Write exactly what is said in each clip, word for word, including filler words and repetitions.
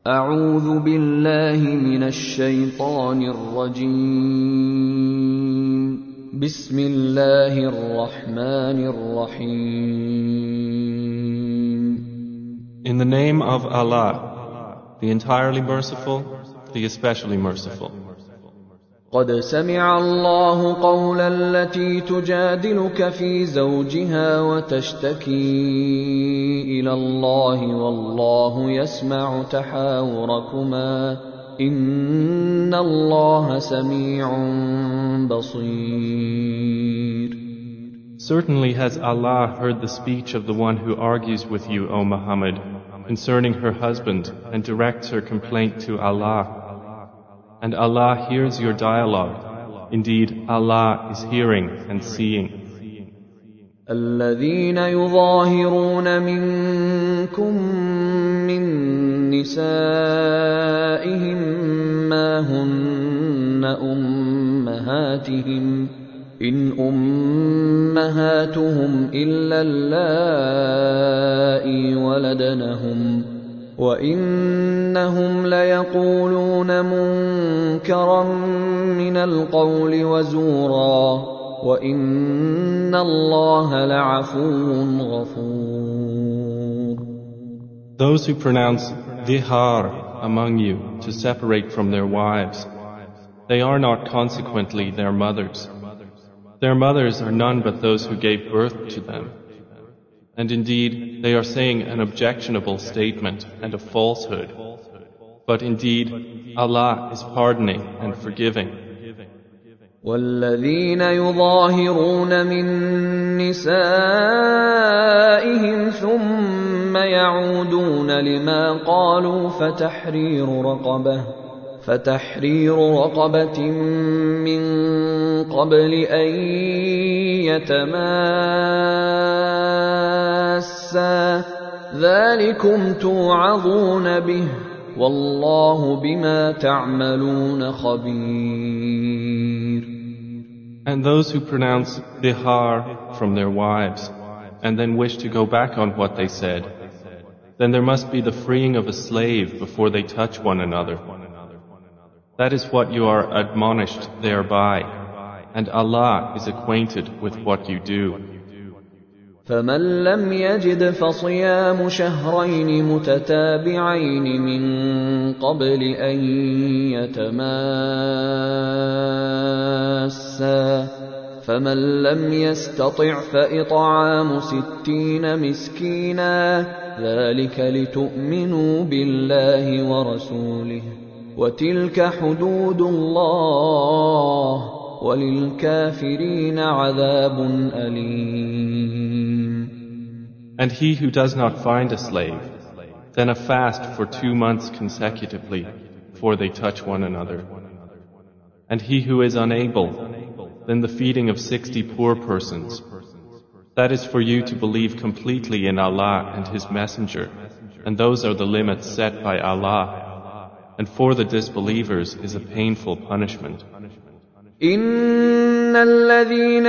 أعوذ بالله من الشيطان الرجيم بسم الله الرحمن الرحيم In the name of Allah, the entirely merciful, the especially merciful. قد سمع الله قول التي تجادلك في زوجها وتشتكي إلى الله والله يسمع تحاوركما إن الله سميع بصير. Certainly has Allah heard the speech of the one who argues with you, O Muhammad, concerning her husband and directs her complaint to Allah. And Allah hears your dialogue. Indeed, Allah is hearing and seeing. الذين يظاهرون منكم من نسائهم ما هن أمهاتهم إن أمهاتهم إلا اللائي ولدنهم وإنهم ليقولون منكرا من القول وزورا وإن الله لعفو غفور. Those who pronounce dihar among you to separate from their wives, they are not consequently their mothers. Their mothers are none but those who gave birth to them. And indeed, they are saying an objectionable statement and a falsehood. But indeed, Allah is pardoning and forgiving. والذين يظاهرون من نسائهم ثم يعودون لما قالوا فتحرير رقبة فتحرير رقبة من قبل أن يتماسا ذلكم توعظون به والله بما تعملون خبير. And those who pronounce dihar from their wives and then wish to go back on what they said, then there must be the freeing of a slave before they touch one another. That is what you are admonished thereby, and Allah is acquainted with what you do. فمن لم يجد فصيام شهرين متتابعين من قبل أن يتماسا فمن لم يستطع فإطعام ستين مسكينا ذلك لتؤمنوا بالله ورسوله وتلك حدود الله وَلِلْكَافِرِينَ عَذَابٌ أَلِيمٌ. And he who does not find a slave, then a fast for two months consecutively before they touch one another. And he who is unable, then the feeding of sixty poor persons. That is for you to believe completely in Allah and His Messenger, and those are the limits set by Allah. And for the disbelievers is a painful punishment. إن الذين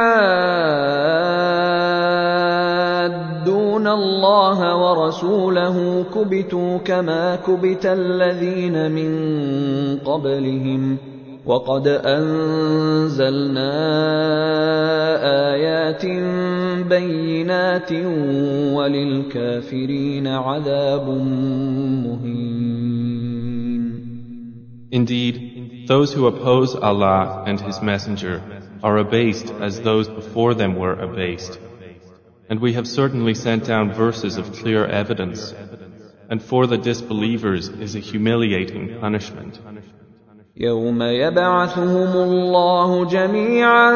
يحادون الله ورسوله كبتوا كما كبت الذين من قبلهم وقد أنزلنا آيات بينات وللكافرين عذاب مهين. Indeed, those who oppose Allah and His Messenger are abased as those before them were abased. And we have certainly sent down verses of clear evidence, and for the disbelievers is a humiliating punishment. يوم يبعثهم الله جميعا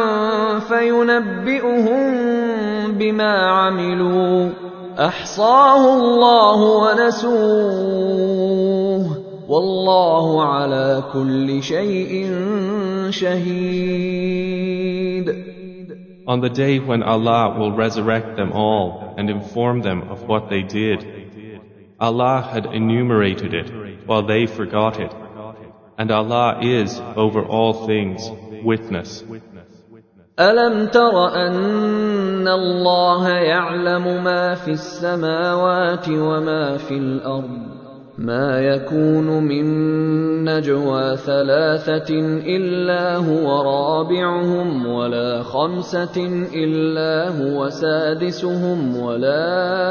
فينبئهم بما عملوا أحصاه الله ونسوه والله على كل شيء شهيد. On the day when Allah will resurrect them all and inform them of what they did, Allah had enumerated it while they forgot it, and Allah is over all things witness. ألم تر أن الله يعلم ما في السماوات وما في الأرض ما يكون من نجوى ثلاثة إلا هو رابعهم ولا خمسة إلا هو سادسهم ولا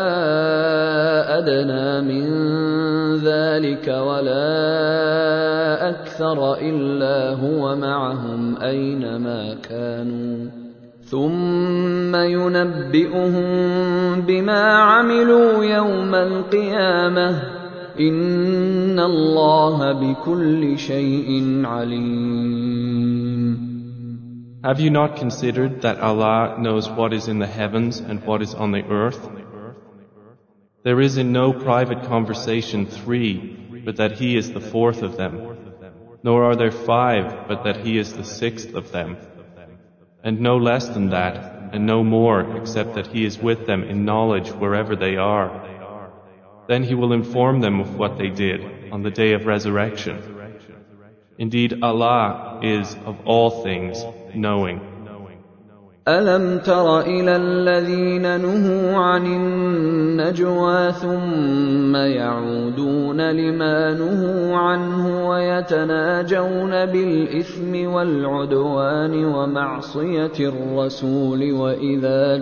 أدنى من ذلك ولا أكثر إلا هو معهم أينما كانوا ثم ينبئهم بما عملوا يوم القيامة إن الله بكل شيء عليم. Have you not considered that Allah knows what is in the heavens and what is on the earth? There is in no private conversation three, but that He is the fourth of them, nor are there five, but that He is the sixth of them, and no less than that, and no more, except that He is with them in knowledge wherever they are. Then He will inform them of what they did on the day of resurrection. Indeed, Allah is of all things knowing. ألم تر إلى الذين نهوا عن النجوى ثم يعودون لما نهوا عنه ويتناجون بالإثم والعدوان ومعصية الرسول وإذا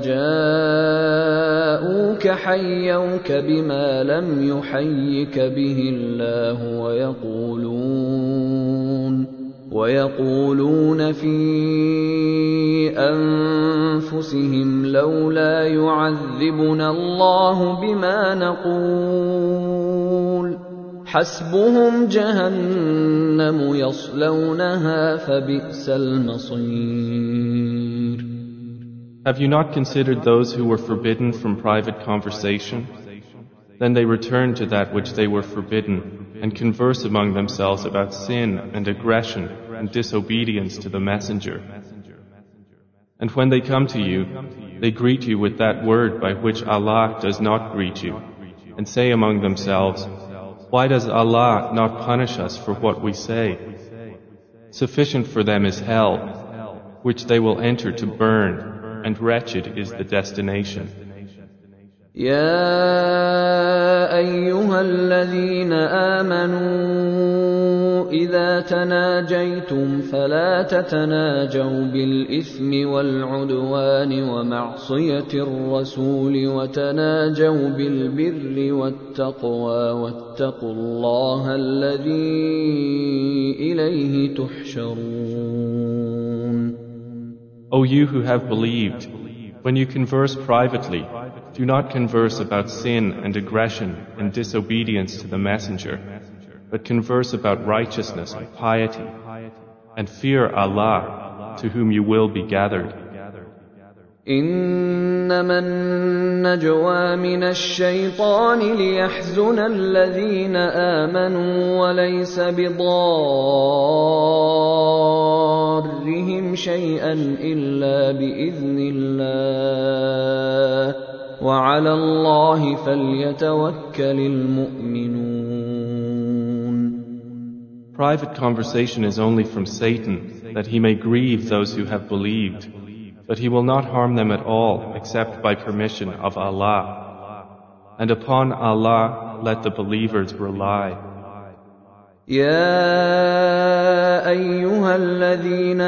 جاءوك حيوك بما لم يحيك به الله ويقولون ويقولون في أنفسهم لولا يعذبنا الله بما نقول حسبهم جهنم يصلونها فبئس المصير. Have you not considered those who were forbidden from private conversation? Then they return to that which they were forbidden and converse among themselves about sin and aggression and disobedience to the Messenger. And when they come to you, they greet you with that word by which Allah does not greet you, and say among themselves, why does Allah not punish us for what we say? Sufficient for them is hell, which they will enter to burn, and wretched is the destination. يا أيها الذين آمنوا إذا تناجيتم فلا تتناجوا بالإثم والعدوان ومعصية الرسول وتناجوا بالبر والتقوى واتقوا الله الذي إليه تحشرون. O you who have believed, when you converse privately, do not converse about sin and aggression and disobedience to the Messenger, but converse about righteousness and piety, and fear Allah, to whom you will be gathered. إنما النجوى من الشيطان ليحزن الذين آمنوا وليس بضارهم شيئا إلا بإذن الله وعلى الله فليتوكل المؤمنون. Private conversation is only from Satan, that he may grieve those who have believed, but he will not harm them at all except by permission of Allah. And upon Allah let the believers rely. يا أيها الذين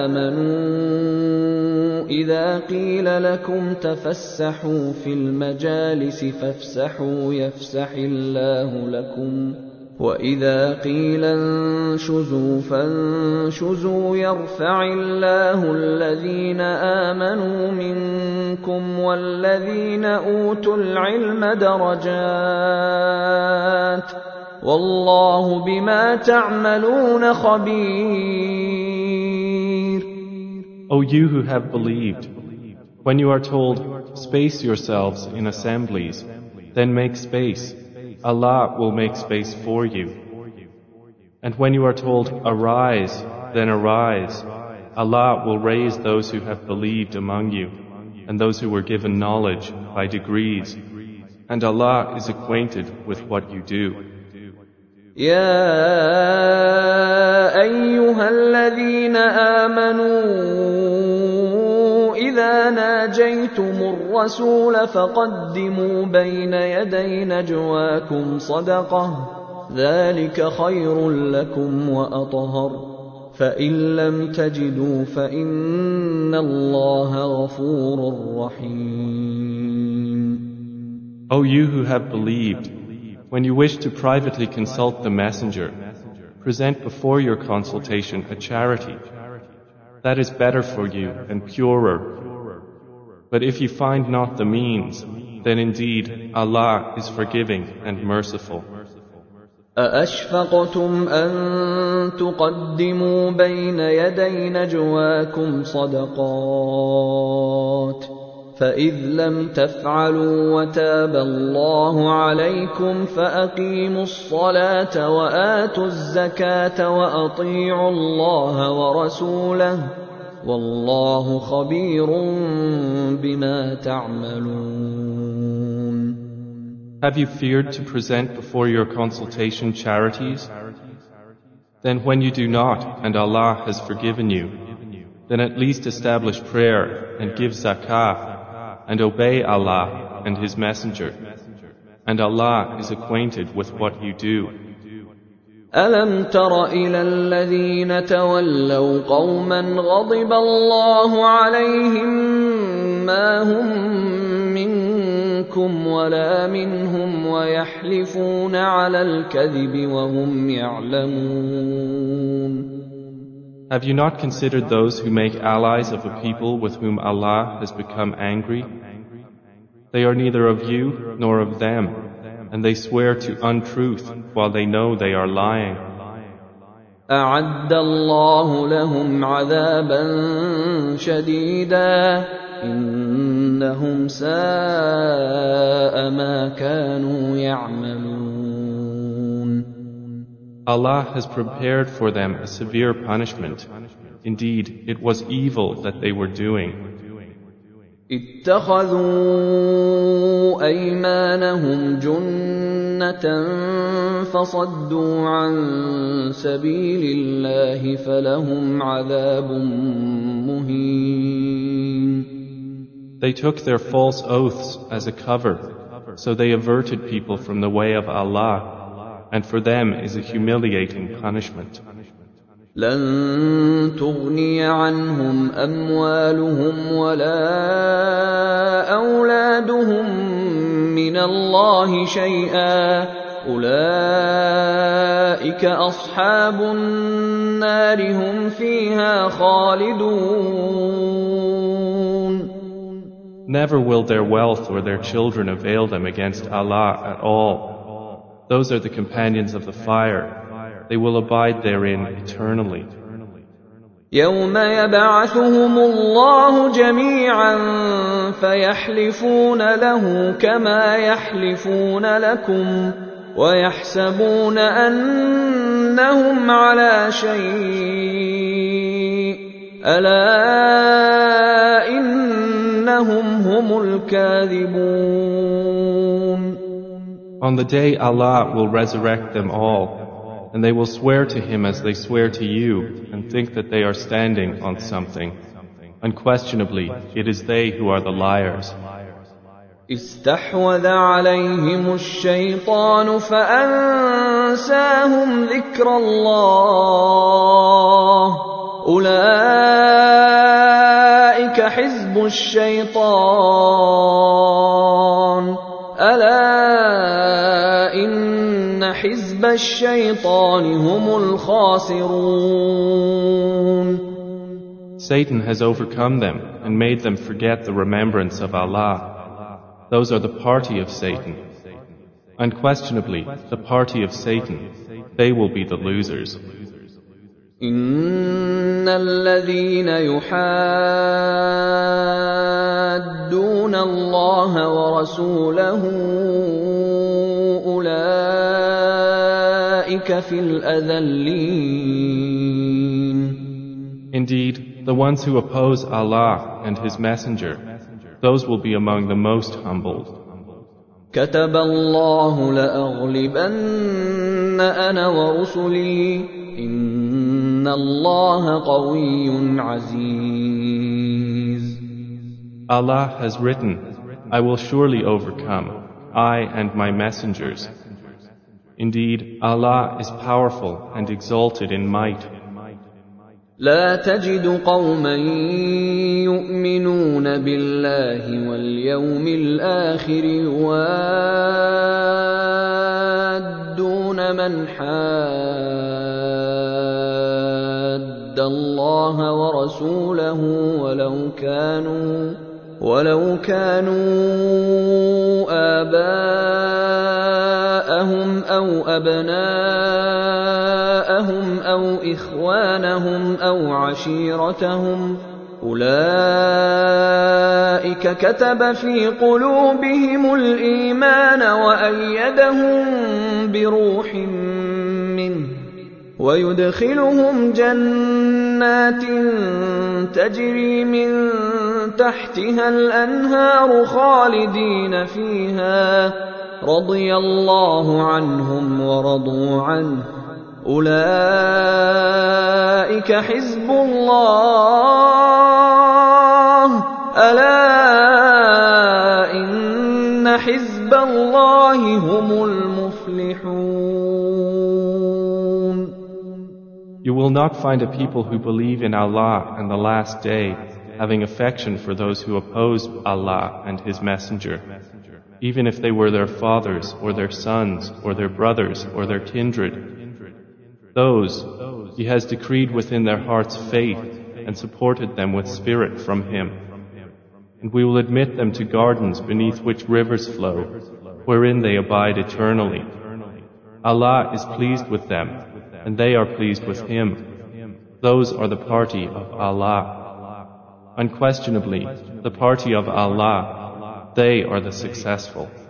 آمنوا إذا قيل لكم تفسحوا في المجالس فافسحوا يفسح الله لكم وإذا قيل انشزوا فانشزوا يرفع الله الذين آمنوا منكم والذين أوتوا العلم درجات والله بما تعملون خبير. O you who have believed, when you are told, space yourselves in assemblies, then make space. Allah will make space for you. And when you are told, arise, then arise. Allah will raise those who have believed among you, and those who were given knowledge by degrees. And Allah is acquainted with what you do. يا أيها الذين آمنوا إذا ناجيتم الرسول فقدموا بين يدي نجواكم صدقة ذلك خير لكم وأطهر فإن لم تجدوا فإن الله غفور رحيم. O you who have believed, when you wish to privately consult the messenger, present before your consultation a charity. That is better for you and purer. But if you find not the means, then indeed Allah is forgiving and merciful. أَأَشْفَقْتُمْ أَن تُقَدِّمُوا بَيْنَ يَدَيْ نَجْوَاكُمْ صَدَقَاتٍ فَإِذْ لَمْ تَفْعَلُوا وَتَابَ اللَّهُ عَلَيْكُمْ فَأَقِيمُوا الصَّلَاةَ وَآتُوا الزَّكَاةَ وَأَطِيعُوا اللَّهَ وَرَسُولَهُ وَاللَّهُ خَبِيرٌ بِمَا تَعْمَلُونَ. Have you feared to present before your consultation charities? Then when you do not, and Allah has forgiven you, then at least establish prayer and give zakah and obey Allah and His Messenger. And Allah is acquainted with what you do. أَلَمْ تَرَ إِلَى الَّذِينَ تَوَلَّوْا قَوْمًا غَضِبَ اللَّهُ عَلَيْهِمْ مَا هُمْ مِنكُمْ وَلَا مِنْهُمْ وَيَحْلِفُونَ عَلَى الْكَذِبِ وَهُمْ يَعْلَمُونَ. Have you not considered those who make allies of a people with whom Allah has become angry? They are neither of you nor of them, and they swear to untruth while they know they are lying. أَعَدَّ اللَّهُ لَهُمْ عَذَابًا شَدِيدًا إِنَّهُمْ سَاءَ مَا كَانُوا يَعْمَلُونَ. Allah has prepared for them a severe punishment. Indeed, it was evil that they were doing. اتخذوا أيمانهم جنة فصدوا عن سبيل الله فلهم عذاب مهين. They took their false oaths as a cover, so they averted people from the way of Allah, and for them is a humiliating punishment. لن تغني عنهم أموالهم ولا أولادهم من الله شيئا أولئك أصحاب النار هم فيها خالدون. Never will their wealth or their children avail them against Allah at all. Those are the companions of the fire. They will abide therein eternally. يوم يبعثهم الله جميعا فيحلفون له كما يحلفون لكم ويحسبون أنهم على شيء ألا إنهم هم الكاذبون. On the day Allah will resurrect them all, and they will swear to Him as they swear to you, and think that they are standing on something. Unquestionably, it is they who are the liars. استحوذ عليهم الشيطان فأنساهم ذكر الله أولئك حزب الشيطان ألا إن حزب الشيطان هم الخاسرون. Satan has overcome them and made them forget the remembrance of Allah. Those are the party of Satan. Unquestionably, the party of Satan, they will be the losers. إن الذين يحادون الله ورسوله أولئك في الأذلين. Indeed, the ones who oppose Allah and His Messenger, those will be among the most humbled. كتب الله لأغلبن أنا ورسلي إن الله قوي عزيز. Allah has written, I will surely overcome, I and my messengers. Indeed, Allah is powerful and exalted in might. لا تجد قوما يؤمنون بالله واليوم الآخر يوادون من حاد الله ورسوله ولو كانوا ولو كانوا آباءهم أو أبناءهم أو إخوانهم أو عشيرتهم أولئك كتب في قلوبهم الإيمان وأيدهم بروح منه ويدخلهم جنات تجري من تحتها الأنهار خالدين فيها رضي الله عنهم ورضوا عنه أولئك حزب الله ألا إن حزب الله هم المفلحون. You will not find a people who believe in Allah and the last day having affection for those who oppose Allah and His Messenger, even if they were their fathers or their sons or their brothers or their kindred. Those He has decreed within their hearts faith and supported them with spirit from Him. And we will admit them to gardens beneath which rivers flow, wherein they abide eternally. Allah is pleased with them, and they are pleased with Him. Those are the party of Allah. Unquestionably, the party of Allah, they are the successful.